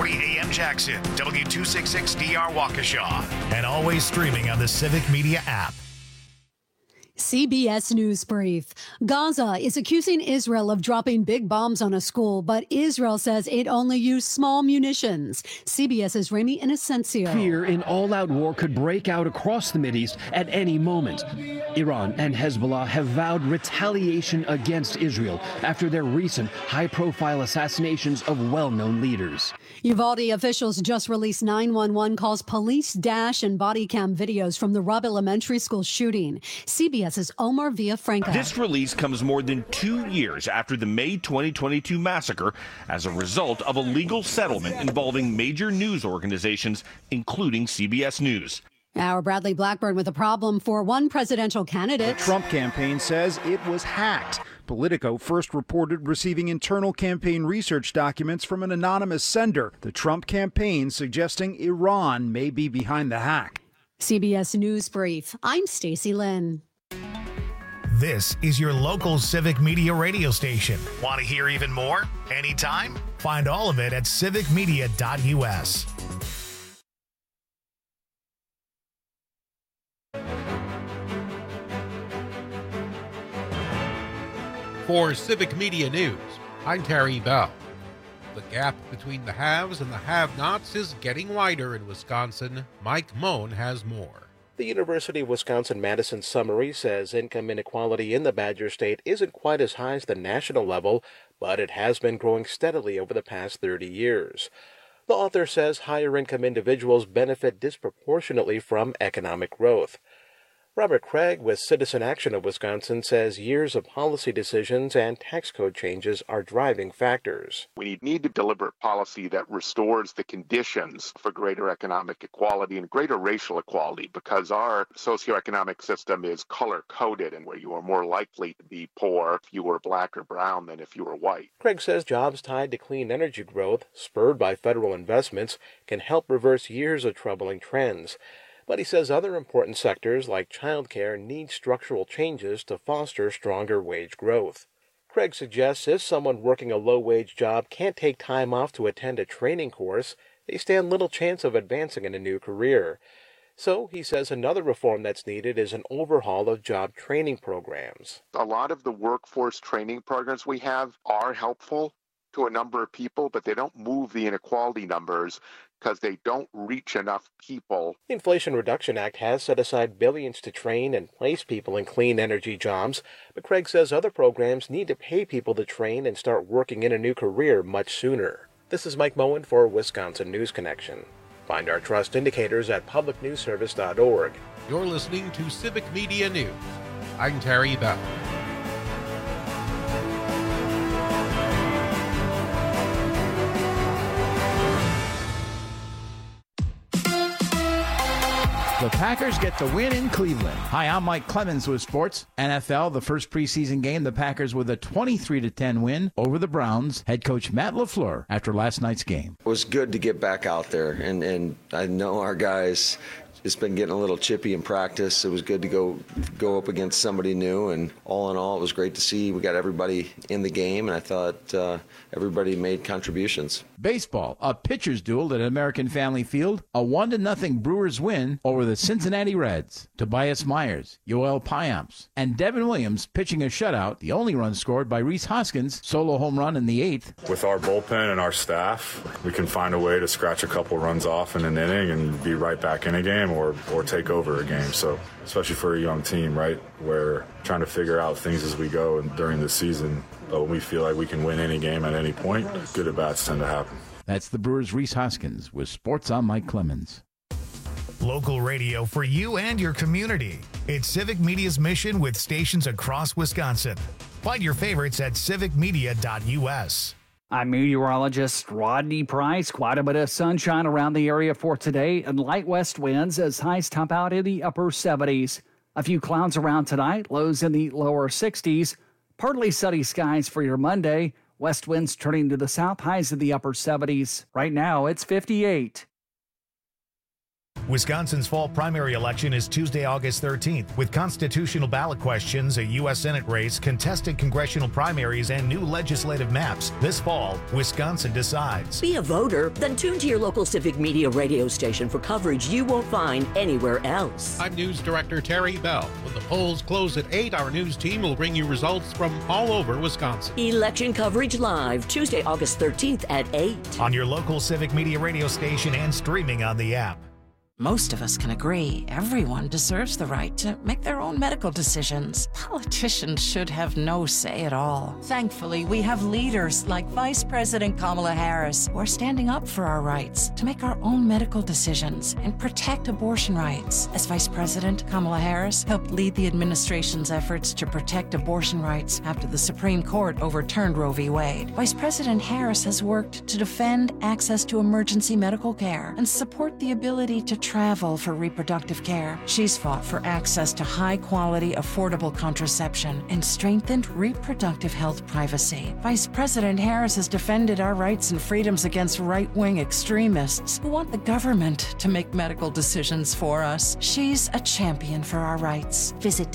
640 AM Jackson, W266DR Waukesha, and always streaming on the Civic Media app. CBS News Brief. Gaza is accusing Israel of dropping big bombs on a school, but Israel says it only used small munitions. CBS's Rami Inocencio. Fear an all-out war could break out across the Mideast at any moment. Iran and Hezbollah have vowed retaliation against Israel after their recent high-profile assassinations of well-known leaders. Uvalde officials just released 911 calls, police dash and body cam videos from the Robb Elementary School shooting. CBS's Omar Villafranca. This release comes more than 2 years after the May 2022 massacre as a result of a legal settlement involving major news organizations, including CBS News. Our Bradley Blackburn with a problem for one presidential candidate. The Trump campaign says it was hacked. Politico first reported receiving internal campaign research documents from an anonymous sender. The Trump campaign suggesting Iran may be behind the hack. CBS News Brief. I'm Stacey Lynn. This is your local Civic Media radio station. Want to hear even more? Anytime? Find all of it at civicmedia.us. For Civic Media News, I'm Terry Bell. The gap between the haves and the have-nots is getting wider in Wisconsin. Mike Moen has more. The University of Wisconsin-Madison summary says income inequality in the Badger State isn't quite as high as the national level, but it has been growing steadily over the past 30 years. The author says higher-income individuals benefit disproportionately from economic growth. Robert Craig with Citizen Action of Wisconsin says years of policy decisions and tax code changes are driving factors. We need deliberate policy that restores the conditions for greater economic equality and greater racial equality, because our socioeconomic system is color-coded, and where you are more likely to be poor if you were black or brown than if you were white. Craig says jobs tied to clean energy growth, spurred by federal investments, can help reverse years of troubling trends. But he says other important sectors like childcare need structural changes to foster stronger wage growth. Craig suggests if someone working a low-wage job can't take time off to attend a training course, they stand little chance of advancing in a new career. So he says another reform that's needed is an overhaul of job training programs. A lot of the workforce training programs we have are helpful to a number of people, but they don't move the inequality numbers because they don't reach enough people. The Inflation Reduction Act has set aside billions to train and place people in clean energy jobs, but Craig says other programs need to pay people to train and start working in a new career much sooner. This is Mike Moen for Wisconsin News Connection. Find our trust indicators at publicnewsservice.org. You're listening to Civic Media News. I'm Terry Bell. The Packers get the win in Cleveland. Hi, I'm Mike Clemens with Sports. NFL, the first preseason game, the Packers with a 23-10 win over the Browns. Head coach Matt LaFleur after last night's game. It was good to get back out there, and I know our guys just been getting a little chippy in practice. It was good to go up against somebody new, and all in all, it was great to see we got everybody in the game, and I thought everybody made contributions. Baseball, a pitcher's duel at American Family Field, a 1-0 Brewers win over the Cincinnati Reds. Tobias Myers, Yoel Payamps, and Devin Williams pitching a shutout, the only run scored by Rhys Hoskins, solo home run in the 8th. With our bullpen and our staff, we can find a way to scratch a couple runs off in an inning and be right back in a game or take over a game. So, especially for a young team, right, we're trying to figure out things as we go and during the season. But when we feel like we can win any game at any point, good at-bats tend to happen. That's the Brewers' Rhys Hoskins with Sports on Mike Clemens. Local radio for you and your community. It's Civic Media's mission with stations across Wisconsin. Find your favorites at civicmedia.us. I'm meteorologist Rodney Price. Quite a bit of sunshine around the area for today and light west winds as highs top out in the upper 70s. A few clouds around tonight, lows in the lower 60s. Partly sunny skies for your Monday. West winds turning to the south, highs in the upper 70s. Right now, it's 58. Wisconsin's fall primary election is Tuesday, August 13th, with constitutional ballot questions, a U.S. Senate race, contested congressional primaries, and new legislative maps. This fall, Wisconsin decides. Be a voter? Then tune to your local Civic Media radio station for coverage you won't find anywhere else. I'm News Director Terry Bell. When the polls close at 8, our news team will bring you results from all over Wisconsin. Election coverage live, Tuesday, August 13th at 8. On your local Civic Media radio station and streaming on the app. Most of us can agree everyone deserves the right to make their own medical decisions. Politicians should have no say at all. Thankfully, we have leaders like Vice President Kamala Harris who are standing up for our rights to make our own medical decisions and protect abortion rights. As Vice President, Kamala Harris helped lead the administration's efforts to protect abortion rights after the Supreme Court overturned Roe v. Wade. Vice President Harris has worked to defend access to emergency medical care and support the ability to travel for reproductive care. She's fought for access to high-quality, affordable contraception and strengthened reproductive health privacy. Vice President Harris has defended our rights and freedoms against right-wing extremists who want the government to make medical decisions for us. She's a champion for our rights. Visit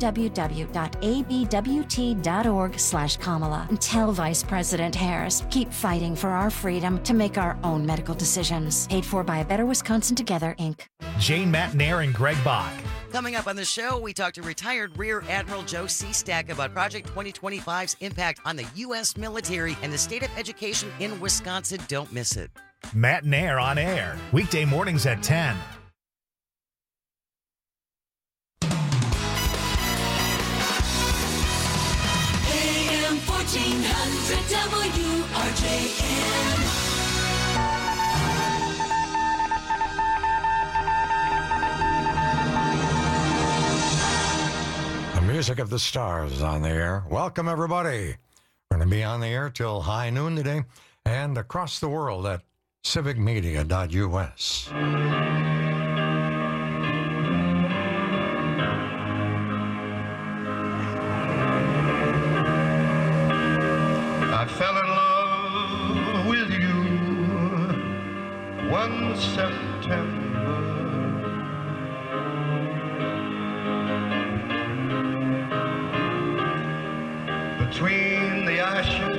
www.abwt.org/Kamala and tell Vice President Harris, keep fighting for our freedom to make our own medical decisions. Paid for by A Better Wisconsin Together, Inc. Jane Matnair and Greg Bach. Coming up on the show, we talk to retired Rear Admiral Joe Seastack about Project 2025's impact on the U.S. military and the state of education in Wisconsin. Don't miss it. Matnair on air, weekday mornings at 10. AM 1400 WRJN. Music of the Stars on the air. Welcome, everybody. We're going to be on the air till high noon today and across the world at civicmedia.us. I fell in love with you one September. Between the ashes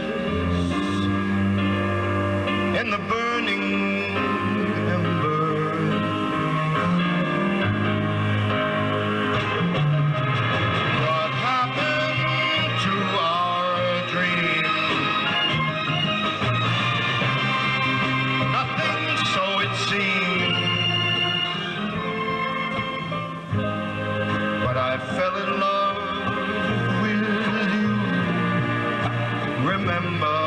and the burning embers, what happened to our dream? Nothing, so it seems, but I fell in love. Remember,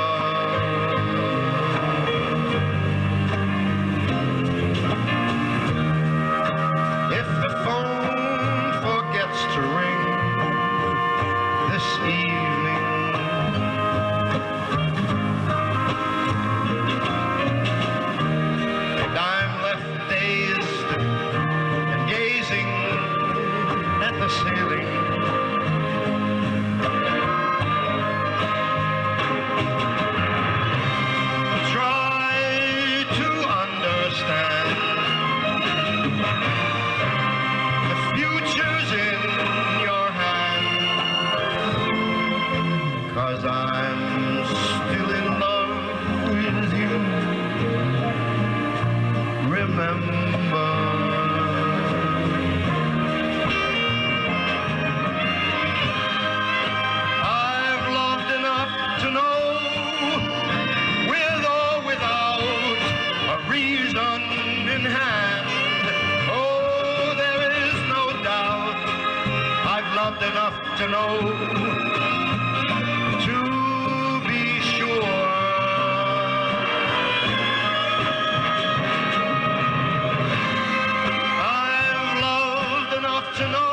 if the phone forgets to ring this evening, and I'm left dazed and gazing at the ceiling, I'm still in love with you. Remember, I've loved enough to know, with or without a reason in hand. Oh, there is no doubt, I've loved enough to know. To know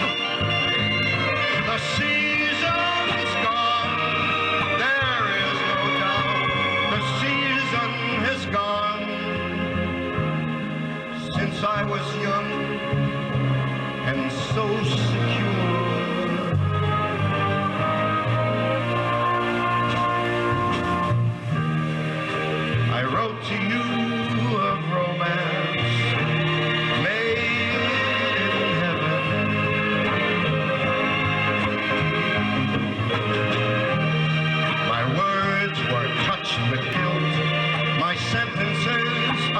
the season's gone, there is no doubt the season has gone. Since I was young and so secure, I wrote to you of romance,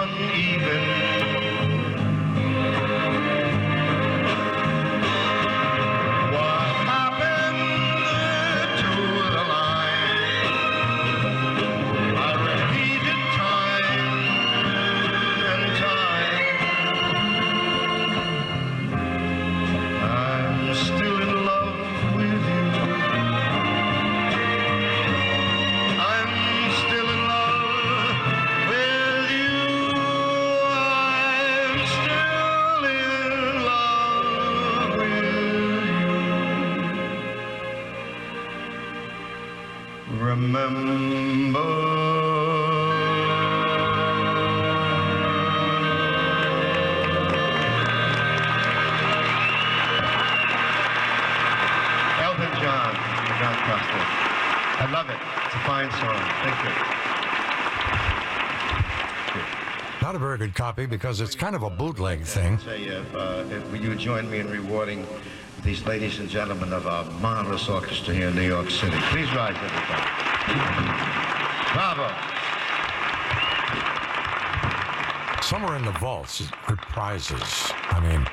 uneven. What happened to the line? I repeated time and time. I'm still in love with you. I'm still in love with you. I'm still in love with you. Remember. Elton John Costa. I love it. It's a fine song. Thank you. Not a very good copy because it's kind of a bootleg thing. Say, will you join me in rewarding these ladies and gentlemen of our marvelous orchestra here in New York City? Please rise, everybody. Bravo. Somewhere in the vaults, it reprises. I mean,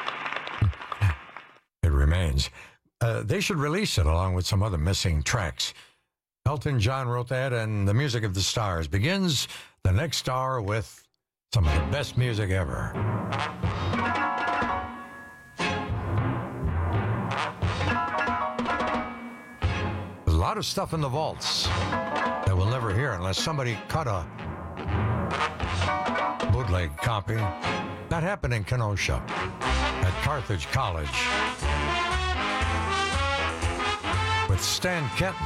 it remains. They should release it along with some other missing tracks. Elton John wrote that, and the music of the stars begins the next hour with some of the best music ever. There's a lot of stuff in the vaults that we'll never hear unless somebody cut a bootleg copy. That happened in Kenosha at Carthage College with Stan Kenton.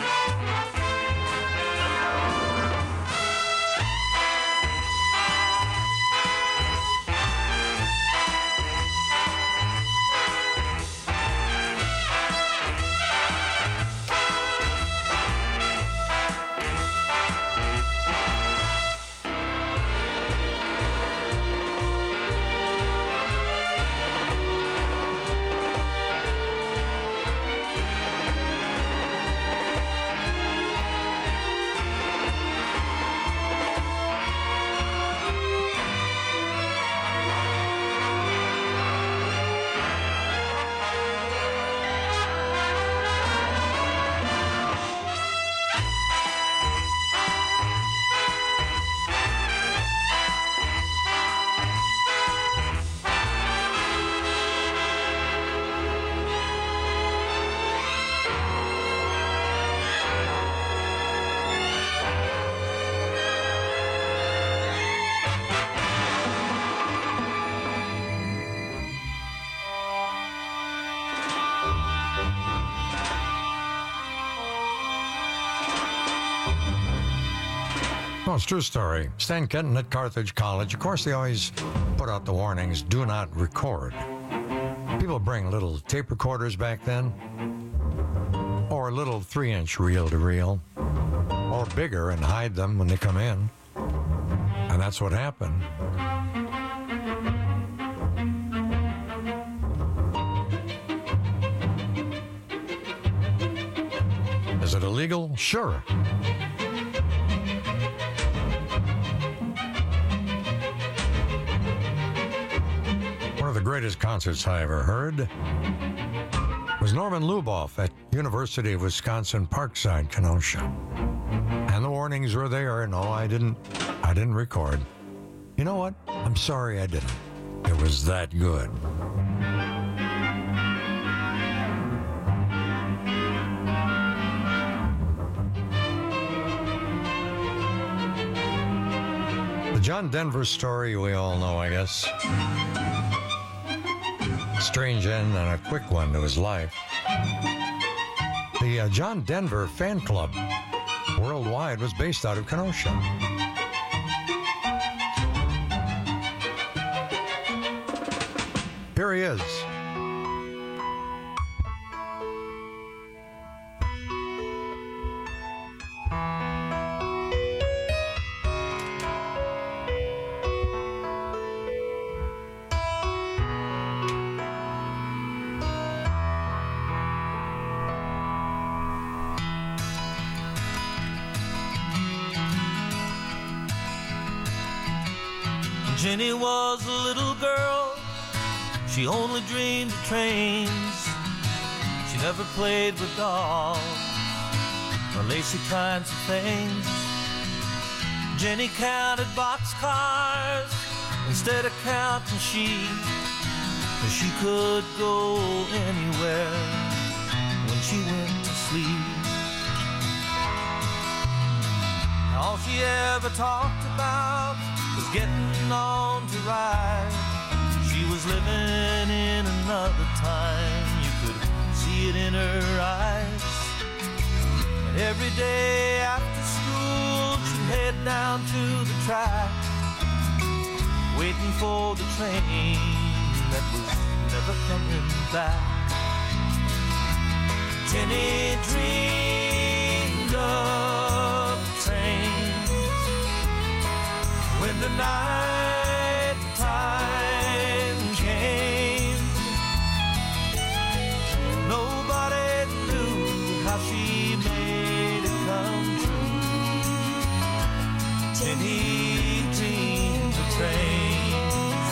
No, it's a true story. Stan Kenton at Carthage College. Of course, they always put out the warnings, do not record. People bring little tape recorders back then, or a little 3-inch reel-to-reel, or bigger and hide them when they come in. And that's what happened. Is it illegal? Sure. One of the greatest concerts I ever heard was Norman Luboff at University of Wisconsin Parkside, Kenosha. And the warnings were there. No, I didn't record. You know what? I'm sorry I didn't. It was that good. The John Denver story we all know, I guess. Strange end and a quick one to his life. The John Denver fan club worldwide was based out of Kenosha. Here he is. Jenny was a little girl, she only dreamed of trains. She never played with dolls or lacy kinds of things. Jenny counted boxcars instead of counting sheep, 'cause she could go anywhere when she went to sleep. All she ever talked about was getting on to ride. She was living in another time, you could see it in her eyes. And every day after school she'd head down to the track, waiting for the train that was never coming back. Jenny dreamed of trains when the night time came. Nobody knew how she made it come true. Jenny dreamed of trains.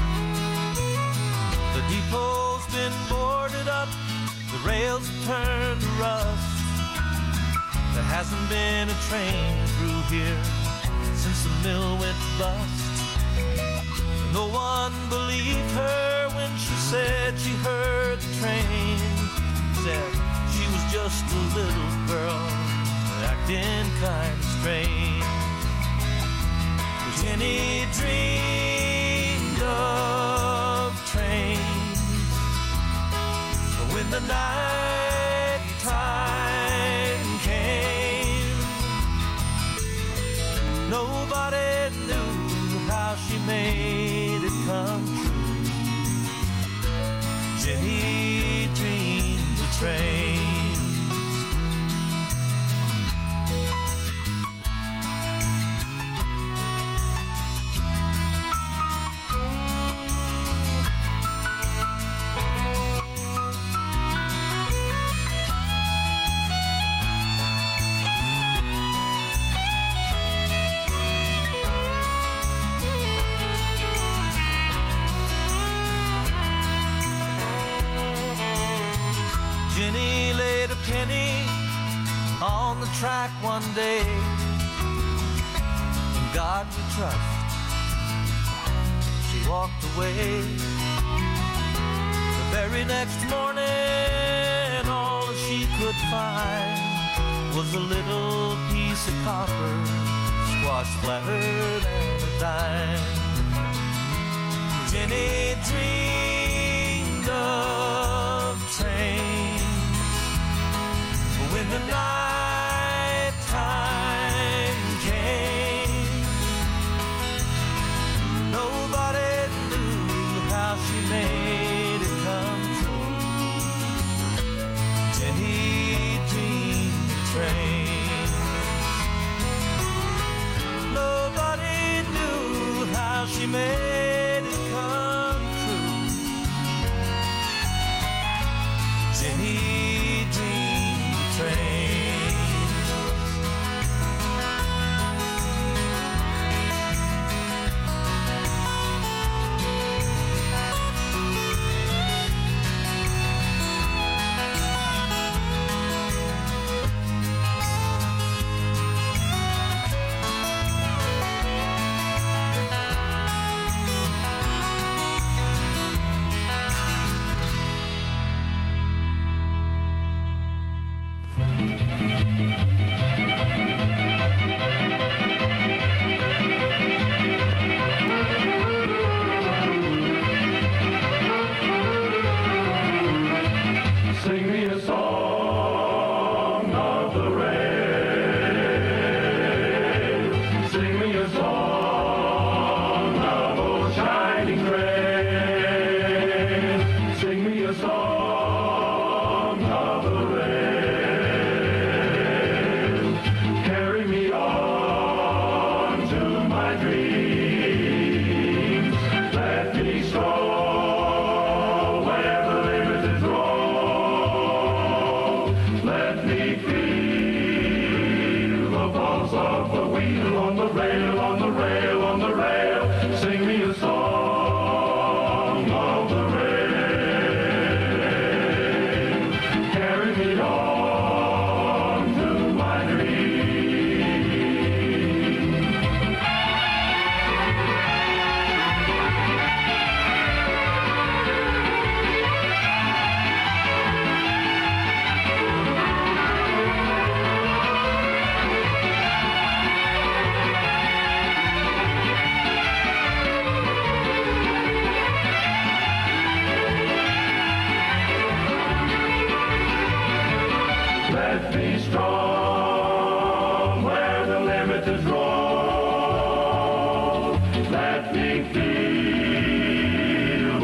The depot's been boarded up, the rails have turned to rust. There hasn't been a train through here since the mill went bust. No one believed her when she said she heard the train. Said she was just a little girl acting kind of strange. Jenny dreamed of trains, but when the night time came, nobody knew how she made it come true. Jenny dreamed of trains. Jenny laid a penny on the track one day. In God we trust. She walked away. The very next morning, all that she could find was a little piece of copper, squashed flattered and a dime. Jenny dreamed of trains. When the night time came, nobody knew how she made it come true. Jenny dreamed of trains. Nobody knew how she made it come true. Jenny dreamed of trains.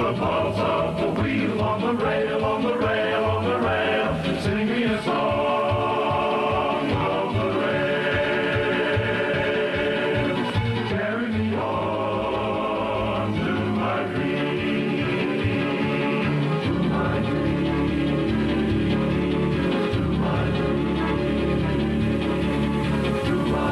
the pulse of the wheel on the rail, on the rail, on the rail. Sing me a song of the rails. Carry me on to my dream, to my dream, to my dream, to my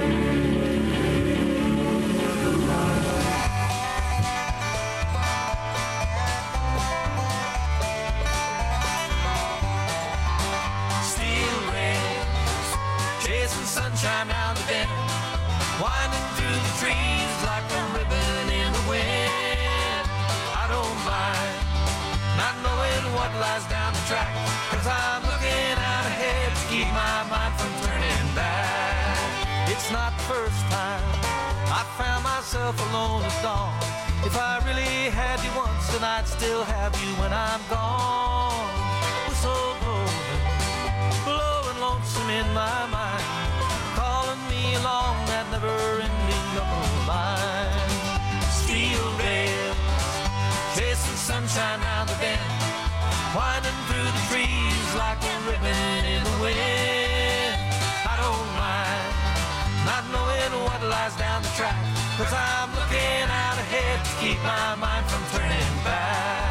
sunshine round the bend, winding through the trees like a ribbon in the wind. I don't mind not knowing what lies down the track, 'cause I'm looking out ahead to keep my mind from turning back. It's not the first time I found myself alone at dawn. If I really had you once, then I'd still have you when I'm gone. Whistle blowing, blowing lonesome in my mind, along that never-ending double line. Steel rails, chasing sunshine round the bend, winding through the trees like a ribbon in the wind. I don't mind not knowing what lies down the track, 'cause I'm looking out ahead to keep my mind from turning back.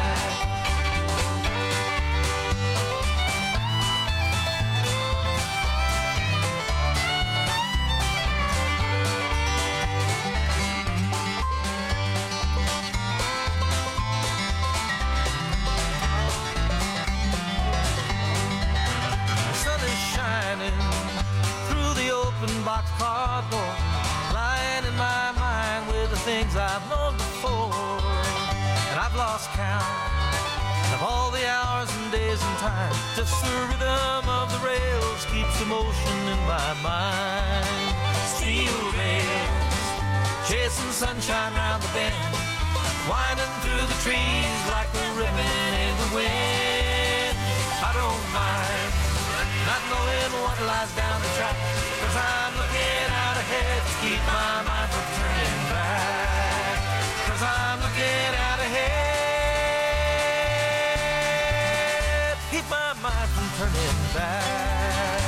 Through the open boxcar door, lying in my mind with the things I've known before. And I've lost count of all the hours and days and time. Just the rhythm of the rails keeps the motion in my mind. Steel rails, chasing sunshine round the bend, winding through the trees like a ribbon in the wind. I don't mind not knowing what lies down the track, 'cause I'm looking out ahead to keep my mind from turning back. 'Cause I'm looking out ahead to keep my mind from turning back.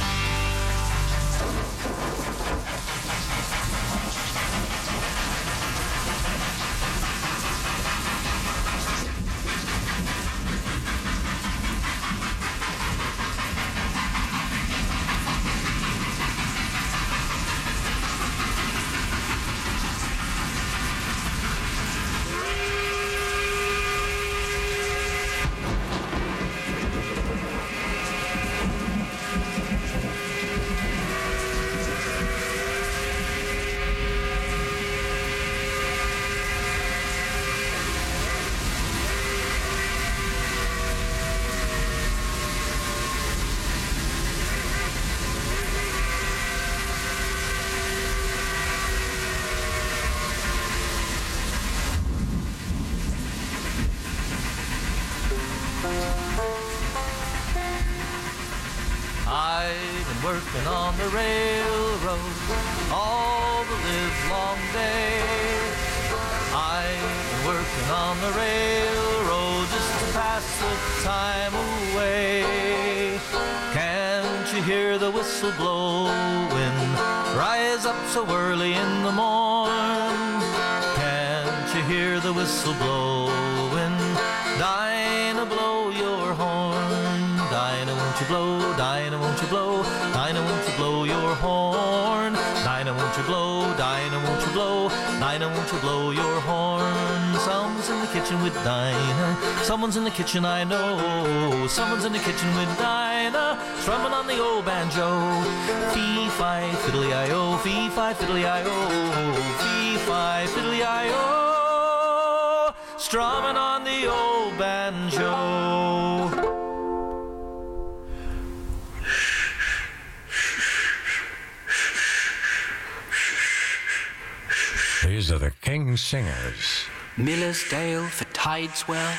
I've been working on the railroad all the livelong day. I've been working on the railroad just to pass the time away. Can't you hear the whistle blowing? Rise up so early in the morn. Can't you hear the whistle blowing? Dinah, blow your horn. Dinah, won't you blow? Dinah, won't you blow? Dinah, won't you blow your horn? Dinah, won't you blow? Dinah, won't you blow? Dinah, won't you blow your horn? Someone's in the kitchen with Dinah. Someone's in the kitchen, I know. Someone's in the kitchen with Dinah, strumming on the old banjo. Fee-fi, fiddly-I-o, fee-fi, fiddly-I-o, fee-fi, fiddly-I-o, strumming on the old banjo. These are the King Singers. Millersdale for Tideswell,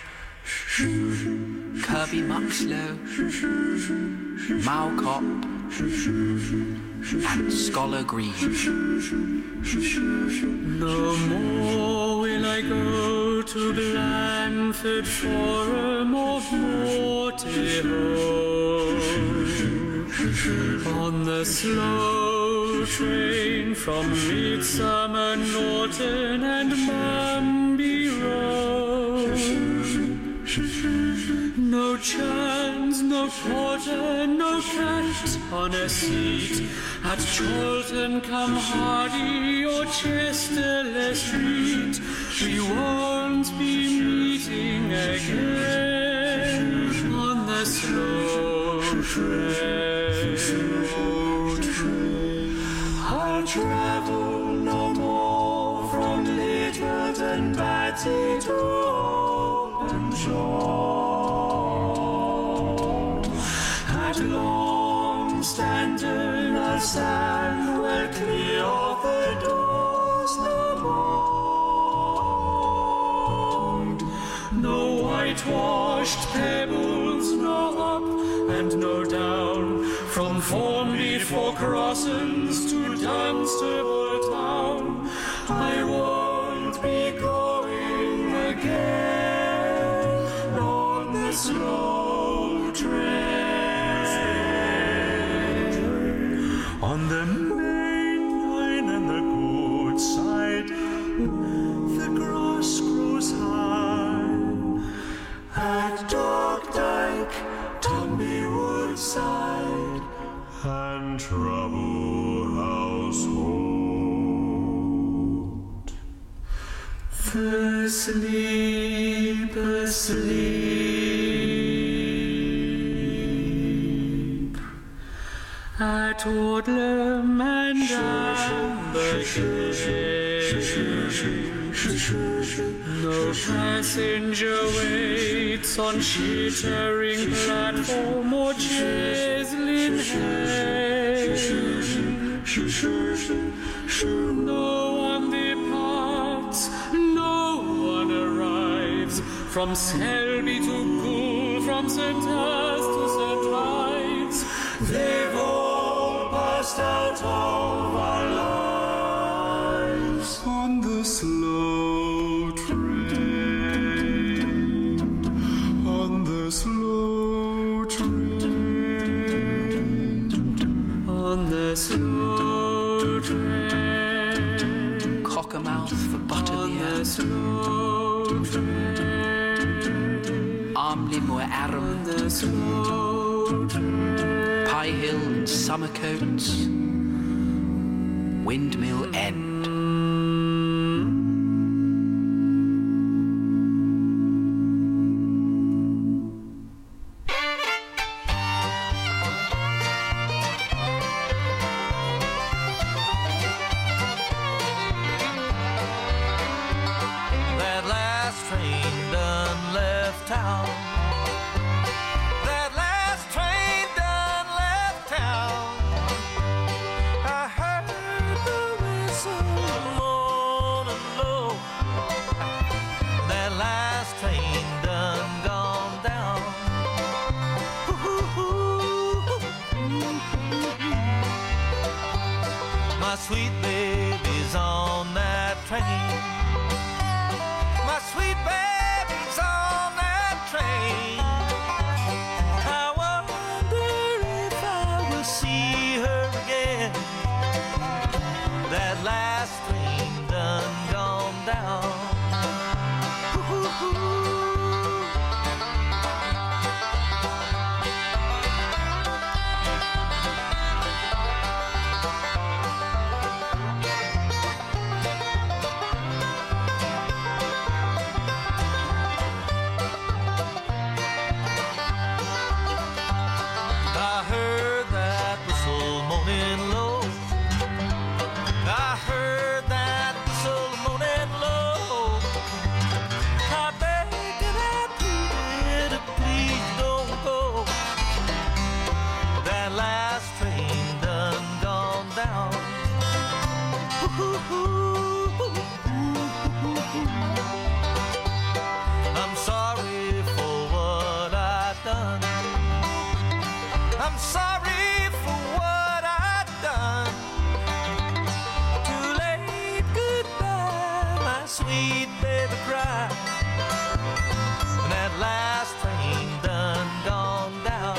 Kirby Muxloe, Malcop, and Scholar Green. No more will I go to Blandford Forum of Morteho. On the slow train from Midsummer, Norton and Mumby Road. No chance, no porter, no cat on a seat at Cholton, come Hardy or Chester Street. We won't be meeting again on the slow train. I'll travel no more from Littleton Batty to Openshaw. At Longstanton I'll stand well clear of the doors no more. No whitewashed pebbles, no up and no down, from Formby for Crossens to Dunstable Town. I won't be going again on the slow train. On the main line and the good side, the grass grows high. At Dogdyke, Tumby Woodside, and Trouble Household. The sleep asleep at Wardlam and Ambergate. No passenger waits on Chittering platform or Cheslin Head. No one departs, no one arrives, from Selby to Goole, from St. Hurst to St. Ives. They've all passed out of our lives on the slow train, on the slow train, on the slow train. Cockermouth for Buttermere. Armley Moor Aram. Pie Hill and Summercoats. Windmill End. That last train done left town. That last train done left town. I heard the whistle moaning low. That last train done gone down. My sweet baby's on that train. My sweet baby's on that train. I wonder if I will see her again. That last train done gone down. I heard that whistle moaning low. I heard that whistle moaning low. I begged and I pleaded, please don't go. That last train done gone down. I'm sorry for what I've done. I'm sorry for what I've done. Too late, goodbye, my sweet baby cry. And that last train done gone down.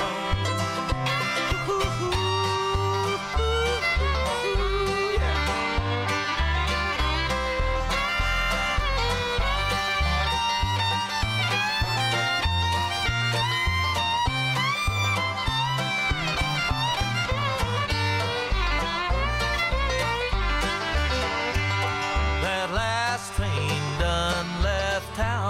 That last train done left town.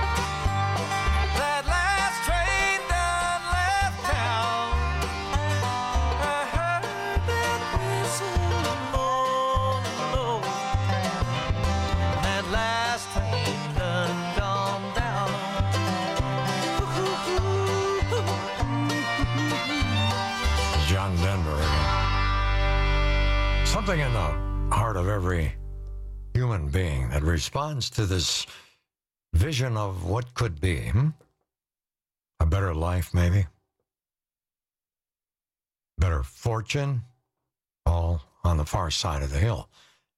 That last train done left town. I heard that whistle morning low. That last train done gone down. John Denver again. Something in the heart of every human being that responds to this vision of what could be. A better life, maybe. Better fortune, all on the far side of the hill.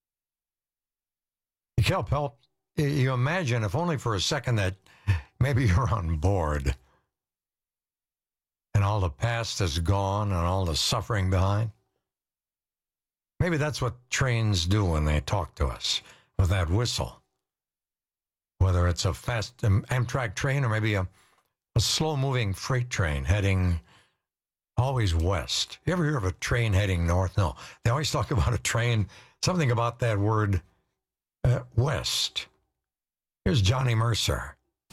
You can't help, you imagine, if only for a second, that maybe you're on board and all the past is gone and all the suffering behind. Maybe that's what trains do when they talk to us with that whistle. Whether it's a fast Amtrak train or maybe a slow-moving freight train heading always west. You ever hear of a train heading north? No. They always talk about a train, something about that word west. Here's Johnny Mercer.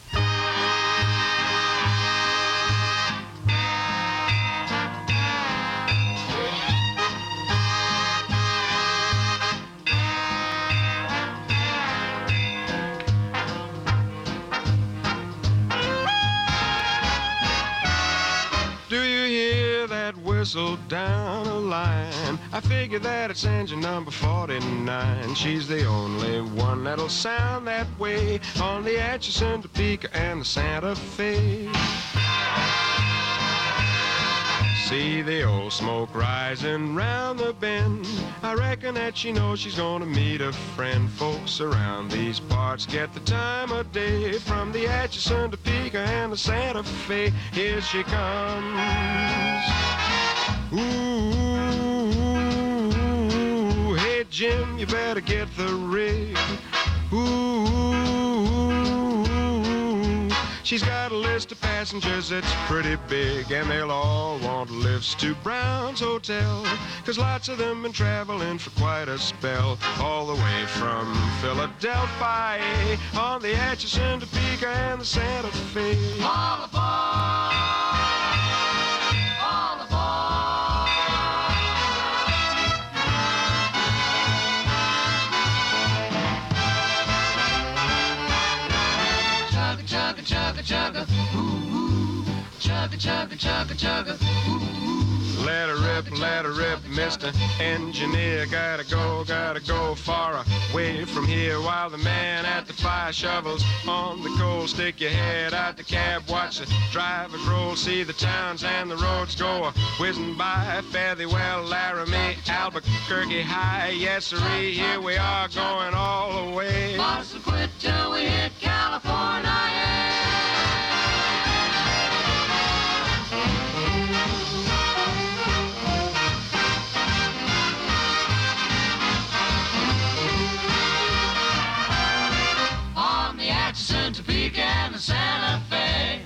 Whistle down a line. I figure that it's engine number 49. She's the only one that'll sound that way on the Atchison, Topeka, and the Santa Fe. See the old smoke rising round the bend. I reckon that she knows she's gonna meet a friend. Folks around these parts get the time of day from the Atchison, Topeka, and the Santa Fe. Here she comes. Ooh, hey Jim, you better get the rig. Ooh, she's got a list of passengers that's pretty big, and they'll all want lifts to Brown's Hotel, 'cause lots of them been traveling for quite a spell, all the way from Philadelphia on the Atchison, Topeka, and the Santa Fe. All aboard! All aboard! Chugga, chugga, chugga, ooh, ooh. Chugga, chugga, chugga, chugga, ooh, ooh. Let her rip, Mr. Engineer. Gotta go far away from here while the man at the fire shovels on the coal. Stick your head out the cab, watch the drivers roll, see the towns and the roads go whizzing by. Fare thee well, Laramie, Albuquerque High. Yes, sirree, here we are going all the way. Mustn't quit till we hit California. Topeka and the Santa Fe.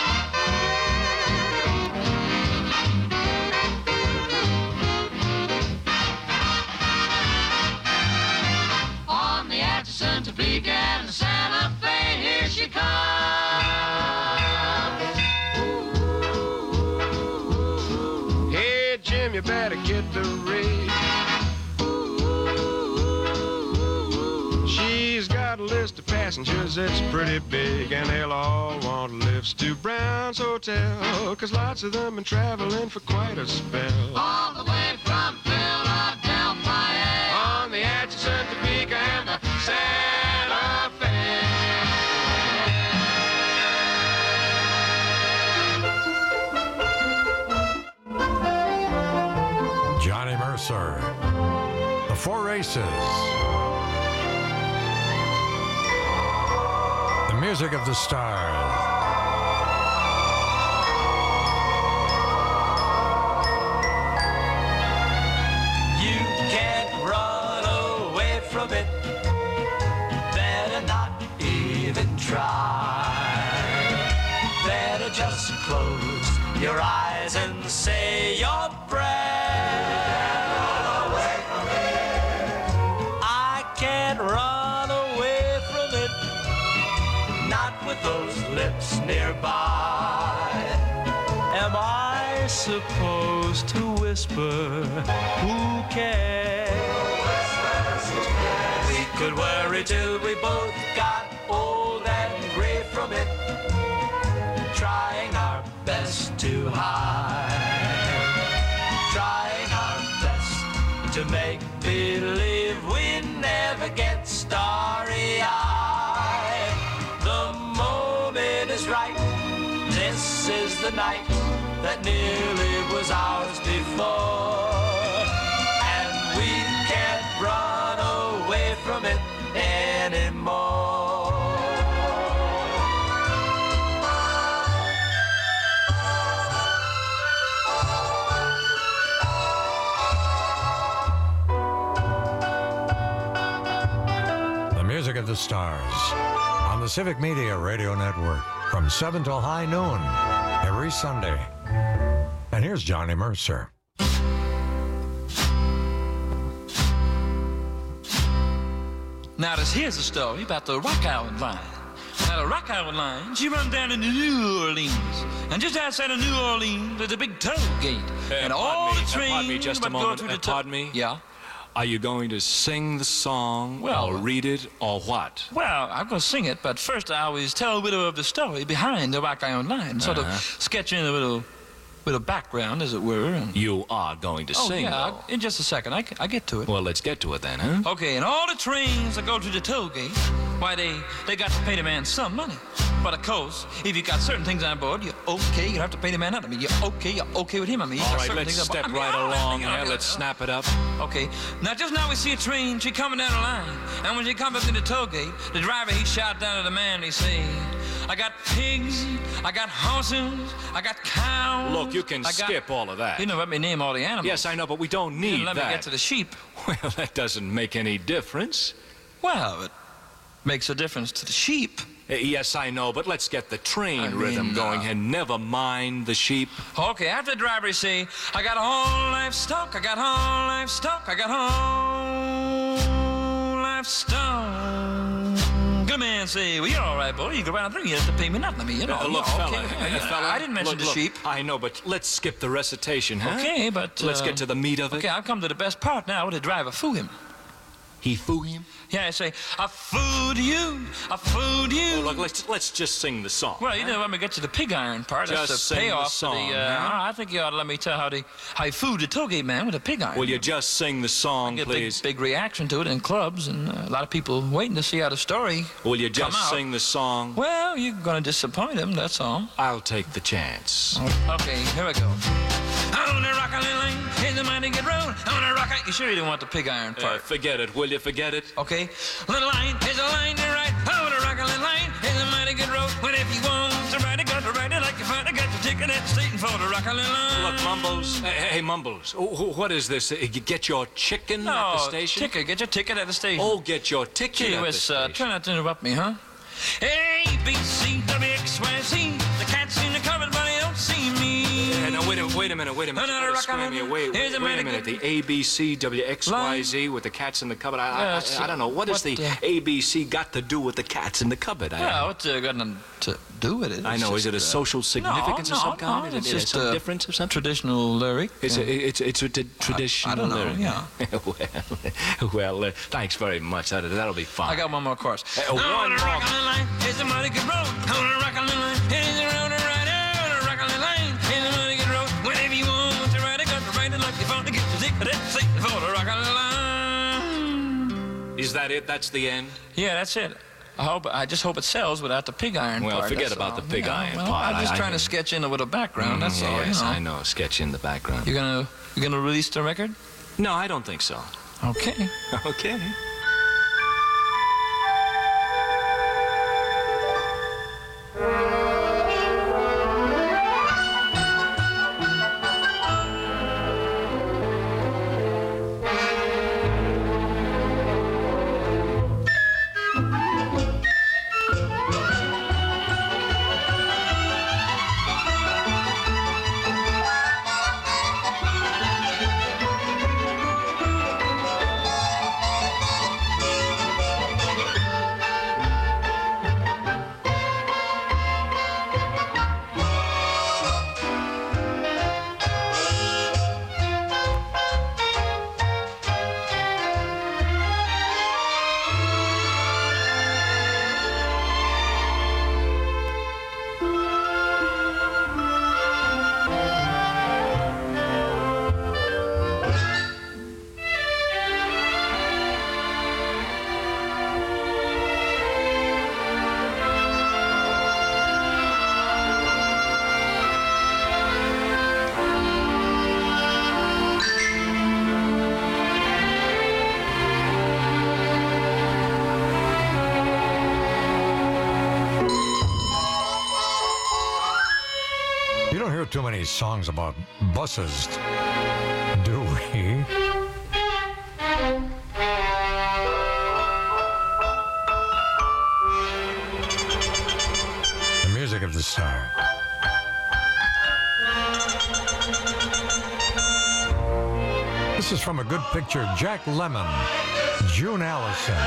On the Atchison, Topeka and the Santa Fe, here she comes. Ooh. Hey Jim, you better get the rig. She's got a list of passengers that's pretty big, and they'll all want lifts to Brown's Hotel, 'cause lots of them been traveling for quite a spell. All the way from Philadelphia on the Atchison, Topeka, and the Santa Fe. Johnny Mercer. The 4 races. The music of the stars. You can't run away from it. Better not even try. Better just close your eyes and say your prayer. Run away from it. I can't run away from it. Not with those lips nearby. Am I supposed to whisper? Who cares? We could worry till we both got old and gray from it, trying our best to hide, trying our best to make believe we never get starry-eyed. The moment is right. This is the night that nearly was ours before, and we can't run away from it anymore. The music of the stars on the Civic Media Radio Network from 7 till high noon every Sunday. And here's Johnny Mercer. Now, here's a story about the Rock Island Line. Now, the Rock Island Line, she runs down into New Orleans. And just outside of New Orleans, there's a big toll gate. And all the trains... Pardon me just a moment. Pardon me? Yeah? Are you going to sing the song, or read it, or what? Well, I'm going to sing it, but first I always tell a bit of the story behind the Rock Island Line. Sort of sketch in a little background, as it were. And... You are going to sing, though. In just a second. I get to it. Well, let's get to it then, huh? Okay, and all the trains that go to the toll gate, why, they got to pay the man some money. But of course, if you got certain things on board, you're okay. You don't have to pay the man out. I mean, you're okay with him. I mean, all right, let's step right along here. Let's snap it up. Okay. Just now we see a train. She coming down the line. And when she comes up to the toll gate, the driver, he shout down to the man, he say, I got pigs, I got horses, I got cows. Look, you can skip all of that. You know, let me name all the animals. Yes, I know, but we don't need let that. me get to the sheep. Well, that doesn't make any difference. Well, it makes a difference to the sheep. Yes, I know, but let's get the train rhythm going and never mind the sheep. Okay, after the driver say, I got whole livestock, I got whole livestock, I got whole livestock. Good man say, well, you're all right, boy. You go around through, you have to pay me nothing. I mean, you know. Look, fella, I didn't mention the sheep. I know, but let's skip the recitation, huh? Okay, but... let's get to the meat of it. Okay, I've come to the best part now. The driver foo him. He foo him? Yeah, I say, I food you, I food you. Oh, look, let's just sing the song. Well, you know, let me get to the pig iron part. Just that's the sing payoff the song, to the, I think you ought to let me tell how you food the tollgate man with a pig iron. Will you just sing the song, please? Big reaction to it in clubs, and a lot of people waiting to see how the story Will you just sing the song? Well, you're going to disappoint them, that's all. I'll take the chance. Okay, here we go. On the Rock Island Line, in the mighty good road. On the Rock Island... You sure you don't want the pig iron part? Forget it, will you? Forget it. Okay. The line is a line to ride. On the Rock Island Line, in the mighty good road. But if you want to ride it, got to ride it like you find it. Got the ticket at the station for the Rock Island Line. Look, Mumbles. Hey, Mumbles. What is this? You get your chicken at the station? Ticket. Get your ticket at the station. Oh, get your ticket at the station. Try not to interrupt me, huh? A, B, C, W, X, Y, Z. The cats in the cupboard, but they don't see me. Yeah, no, wait a minute. Wait a minute, the A, B, C, W, X, Y, Z with the cats in the cupboard. I don't know. What does the A, B, C got to do with the cats in the cupboard? What's got nothing to do with it? I know. Is it a social significance of some kind? It's just a difference of some traditional lyric. It's a traditional lyric. Yeah. Well, thanks very much. That'll be fine. I got one more chorus. One more. It's a mighty good road. On a Rock Island Line, it's a road to ride on a Rock Island Line. It's a mighty good road. Whenever you want to ride it, got to ride it like you found to get the ticket at the station for the Rock Island Line. Is that it? That's the end? Yeah, that's it. I just hope it sells without the pig iron part. Well, forget about the pig iron part. I'm just trying to sketch in with a background. That's all. Yes, I know. Sketch in the background. You gonna release the record? No, I don't think so. Okay. Okay. do too many songs about buses, do we? The music of the song. This is from a good picture, Jack Lemmon, June Allison.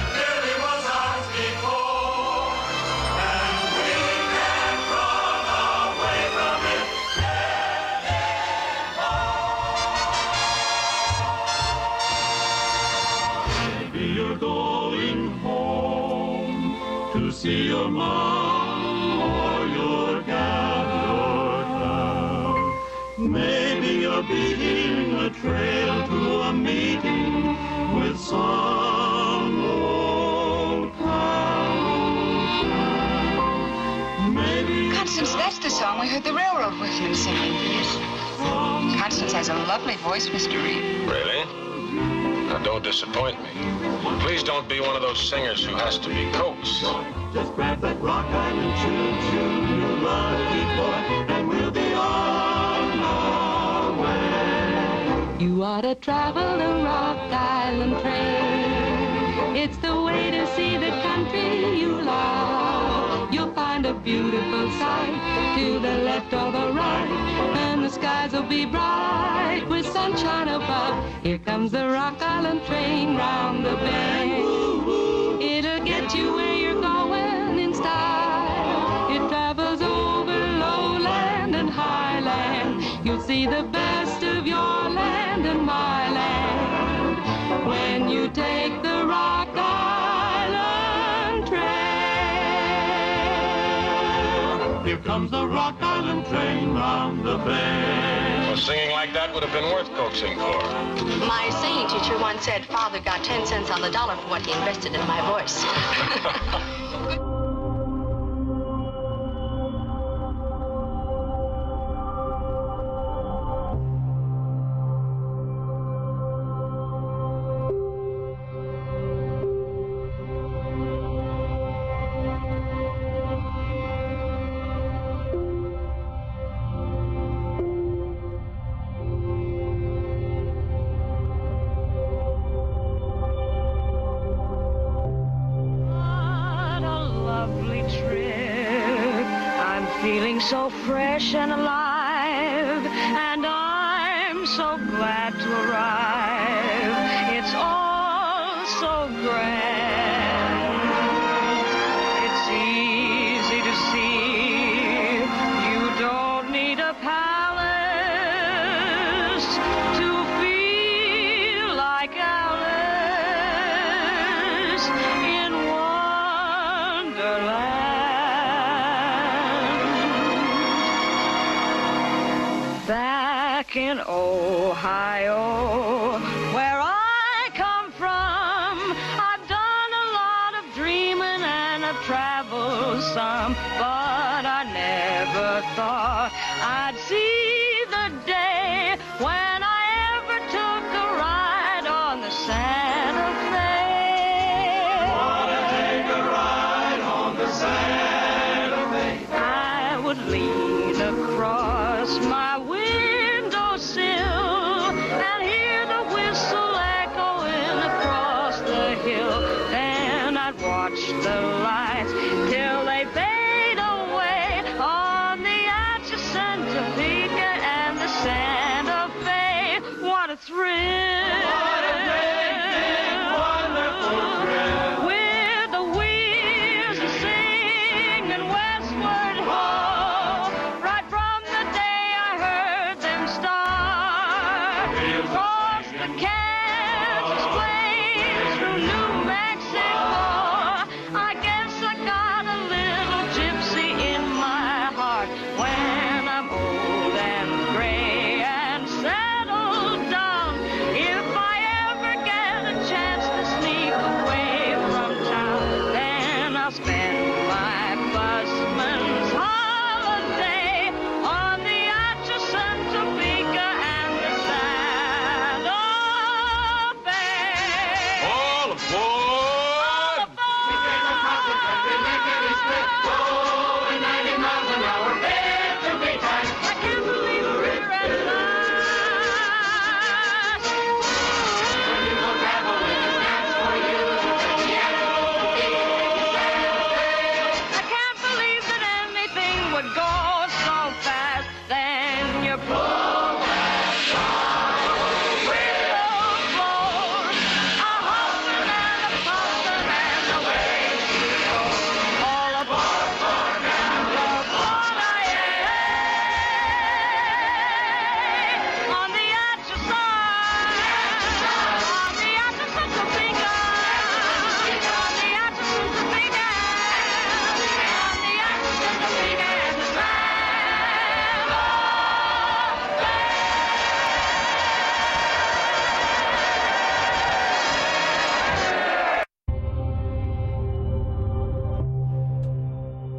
Maybe you're going home to see your mom or your dad or town. Maybe you're beating a trail to a meeting with some old pal. Maybe Constance, that's the song we heard the railroad workmen singing. Yes. Constance has a lovely voice, Mr. Reed. Really? Now, don't disappoint me. Please don't be one of those singers who has to be coaxed. just grab that Rock Island choo-choo, you lucky boy, and we'll be on our way. You ought to travel the Rock Island train. It's the way to see the country you love. You'll find a beautiful sight to the left or the right, and the skies will be bright with sunshine above. Here comes the Rock Island train round the bend. It'll get you where you're going in style. It travels over lowland and highland. You'll see the best of your land and my land when you take the Rock Island train. Here comes the Rock Island train round the bend. Well, singing like that would have been worth coaxing for. My singing teacher once said father got 10 cents on the dollar for what he invested in my voice. So fresh and alive, and I'm so glad to arrive. It's all so grand. It's easy to see. You don't need a palace to feel like Alice in Wonderland. Back in Ohio, where I come from, I've done a lot of dreaming and I've traveled some, but I never thought I'd see the day when I ever took a ride on the Santa Fe. Wanna take a ride on the Santa Fe? I would lean across my windowsill and hear the whistle echoing across the hill. Then I'd watch the lights till they fade away on the Atchison, Topeka, and the Santa Fe.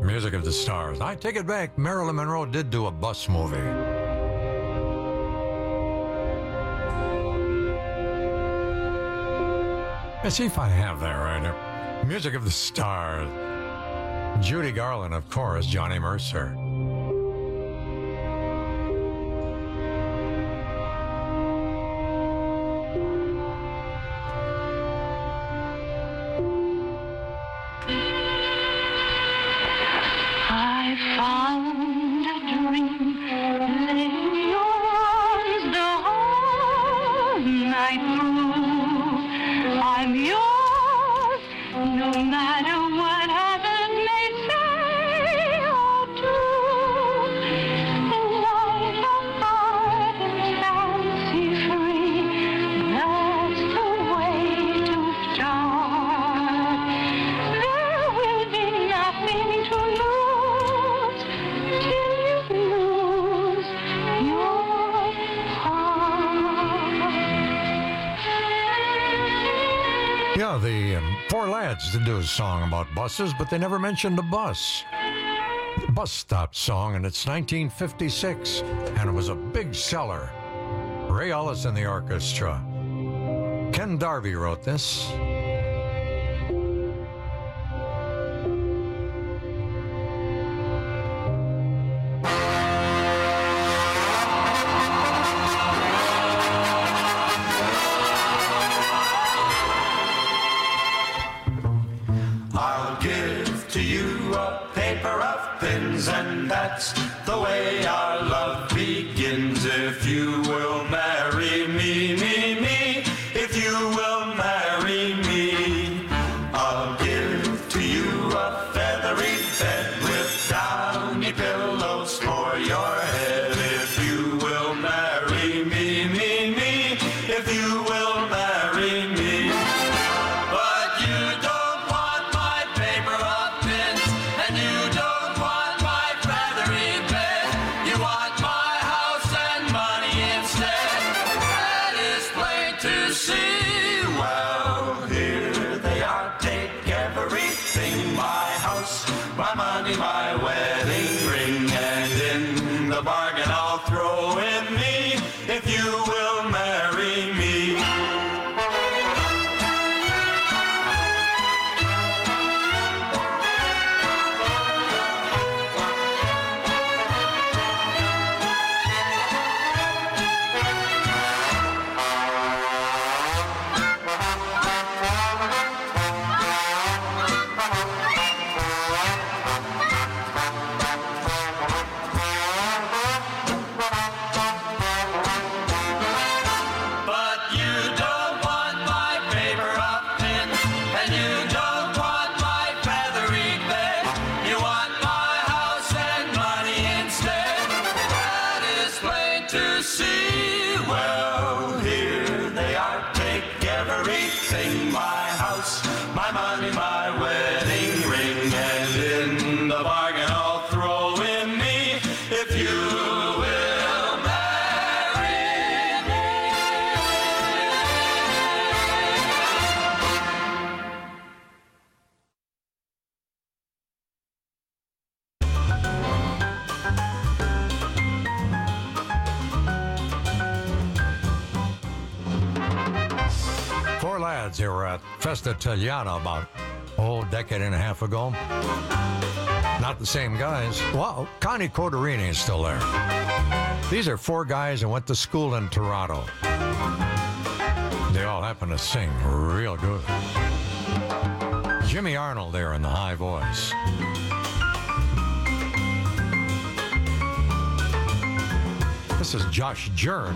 Music of the Stars. I take it back. Marilyn Monroe did do a bus movie. Let's see if I have that right here. Music of the Stars. Judy Garland, of course, Johnny Mercer. I found a dream laying your arms the whole night through. I'm yours, no matter what others may say or do. Life apart and fancy free, that's the way to start. There will be nothing to lose till you lose your heart. Yeah, the Four Lads did do a song about buses, but they never mentioned a bus. Bus Stop song, and it's 1956, and it was a big seller. Ray Ellis and the orchestra. Ken Darby wrote this. I'll give to you a paper of pins, and that's the way our love begins. If you will marry me, if you will marry me, I'll give to you a feathery bed with downy pillows for your head. If you will marry me, if you will marry me. But you don't want my paper of pins, and you don't want my feathery bed. You want my house and money instead. That is plain to see. Well, here they are. Take everything, my house, my money, my wedding ring, and in the bargain I'll throw in me if you will marry me. But you don't want my paper of pins, and you don't want my feathery bed. You want my house and money instead. That is plain to see. Well, here they are. Take everything, my house, my money, my wedding ring, and in the bargain I'll throw in me if you will marry me. Four Lads, they were at Festa Italiana about, a decade and a half ago. Not the same guys. Well, Connie Corderini is still there. These are four guys that went to school in Toronto. They all happen to sing real good. Jimmy Arnold there in the high voice. This is Josh Jern.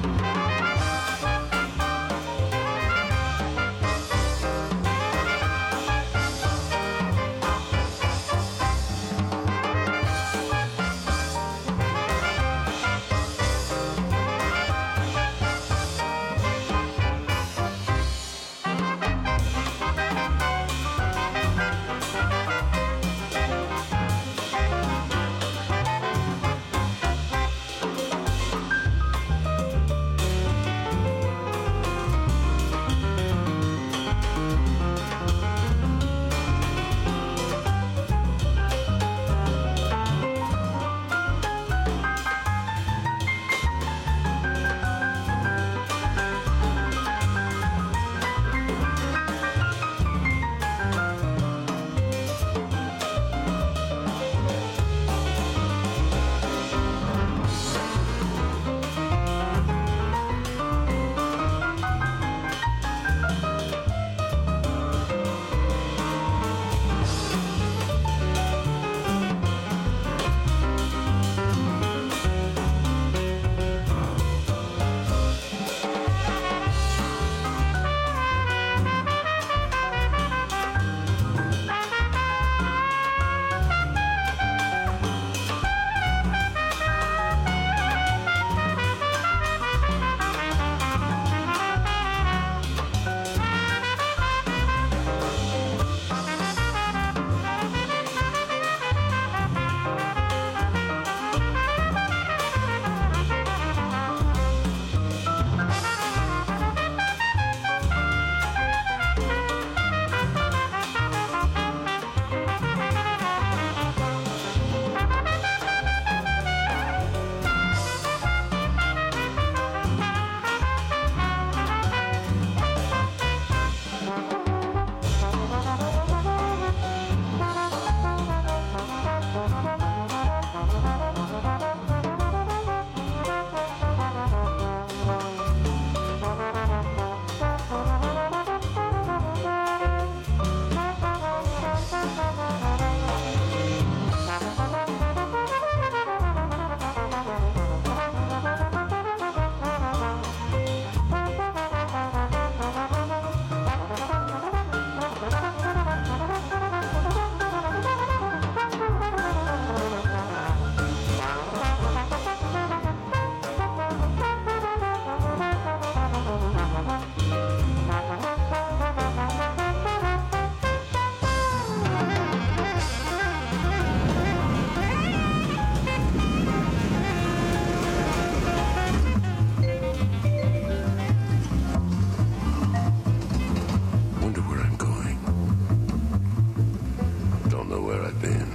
in.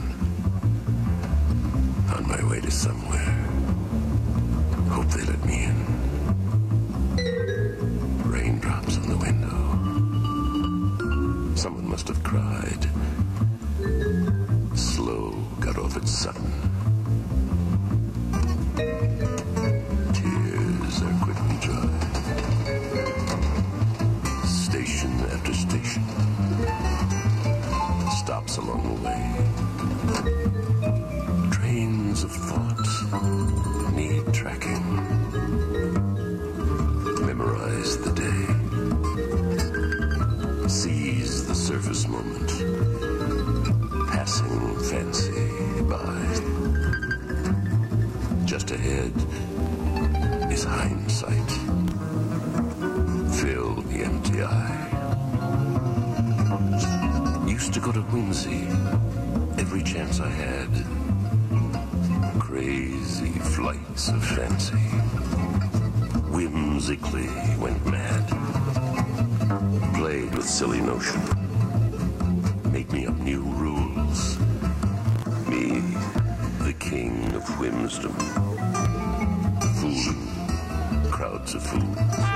On my way to somewhere. Hope they let me in. Raindrops on the window. Someone must have cried. Slow got off at sudden. Tears are quickly dry. Station after station. Stops along the way. Trains of thought need tracking. Memorize the day. Seize the surface moment. Passing fancy by. Just ahead is hindsight. Fill the empty eye. Used to go to Whimsy every chance I had. Crazy flights of fancy. Whimsically went mad. Played with silly notion. Make me up new rules. Me, the king of whimsdom. Fooling crowds of fools.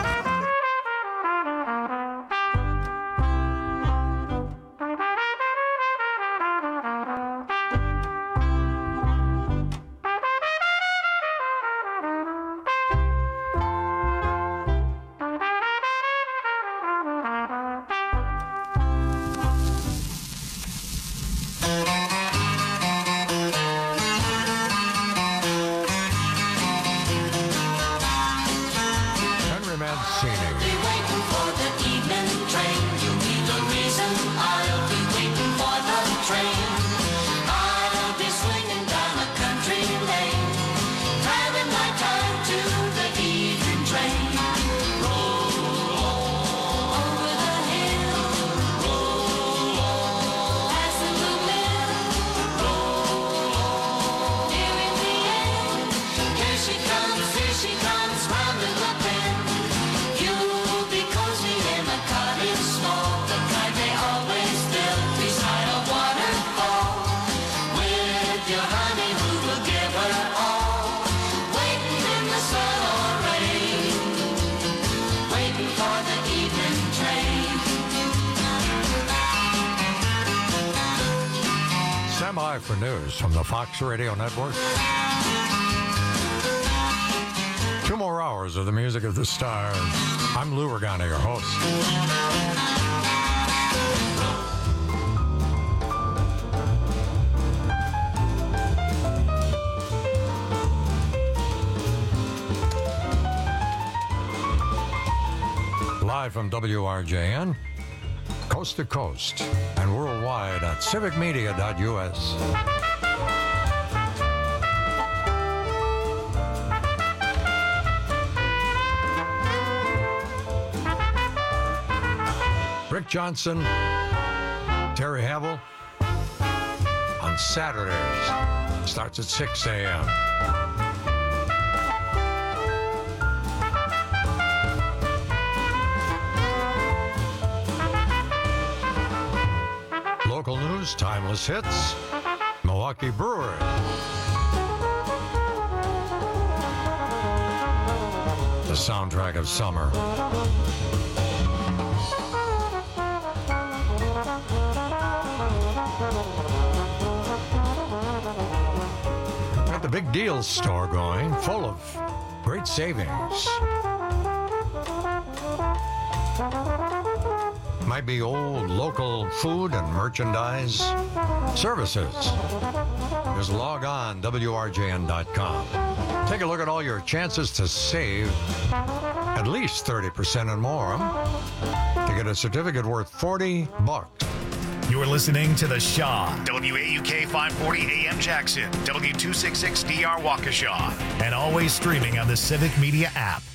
For news from the Fox Radio Network. 2 more hours of the music of the stars. I'm Lou Regano, your host. Live from WRJN. Coast to coast and worldwide at civicmedia.us. Rick Johnson, Terry Havel on Saturdays. Starts at 6 a.m. Local news, timeless hits, Milwaukee Brewery. The soundtrack of summer. Got the Big Deals store going, full of great savings. Might be old local food and merchandise services. Just log on WRJN.com. Take a look at all your chances to save at least 30% and more to get a certificate worth $40. You're listening to The Shaw, WAUK 540 AM Jackson, W266DR Waukesha, and always streaming on the Civic Media app.